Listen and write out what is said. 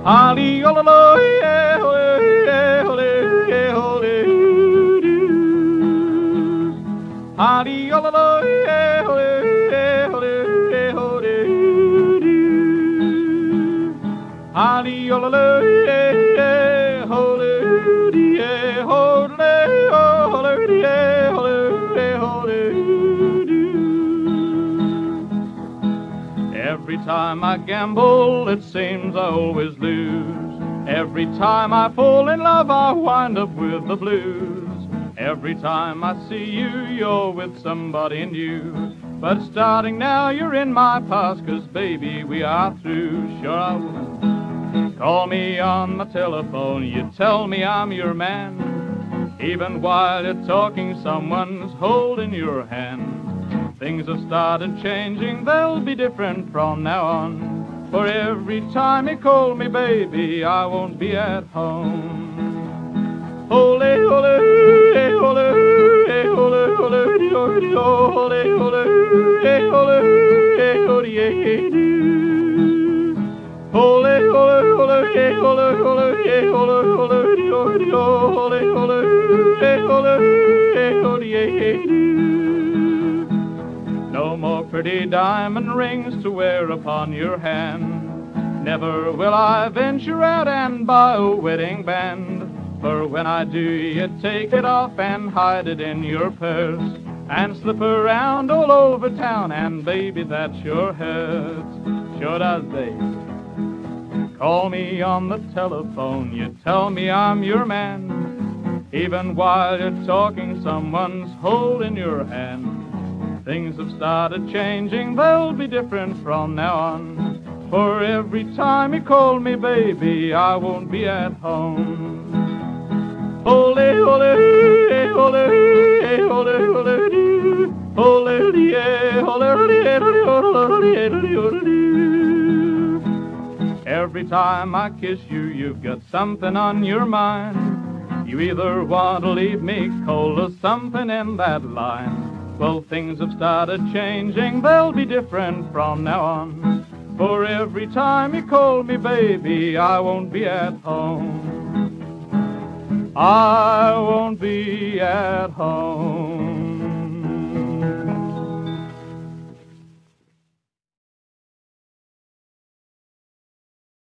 Holly, oh, yeah, yeah, Holly, oh, yeah, Holly, oh, yeah, Every time I gamble, it seems I always lose. Every time I fall in love, I wind up with the blues. Every time I see you, you're with somebody new. But starting now, you're in my past, 'cause baby, we are through. Sure I will. Call me on my telephone, you tell me I'm your man. Even while you're talking, someone's holding your hand. Things have started changing, they'll be different from now on. For every time you call me, baby, I won't be at home. Ole, ole, ole, ole, ole, ole, ole, ole, No more pretty diamond rings to wear upon your hand. Never will I venture out and buy a wedding band. For when I do, you take it off and hide it in your purse and slip around all over town, and baby, that sure hurts. Sure does, baby. Call me on the telephone, you tell me I'm your man. Even while you're talking, someone's holding your hand. Things have started changing, they'll be different from now on. For every time you call me, baby, I won't be at home. Ole, ole, ole, ole, ole, ole, Every time I kiss you, you've got something on your mind. You either want to leave me cold or something in that line. Well, things have started changing, they'll be different from now on. For every time you call me, baby, I won't be at home. I won't be at home.